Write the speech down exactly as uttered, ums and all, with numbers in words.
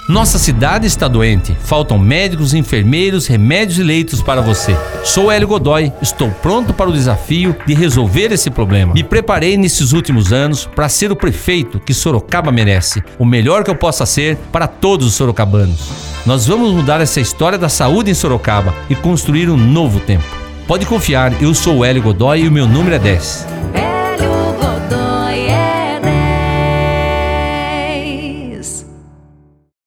Nossa cidade está doente, faltam médicos, enfermeiros, remédios e leitos para você. Sou Hélio Godoy, estou pronto para o desafio de resolver esse problema. Me preparei nesses últimos anos para ser o prefeito que Sorocaba merece, o melhor que eu possa ser para todos os sorocabanos. Nós vamos mudar essa história da saúde em Sorocaba e construir um novo tempo. Pode confiar, eu sou o Hélio Godoy e o meu número é dez.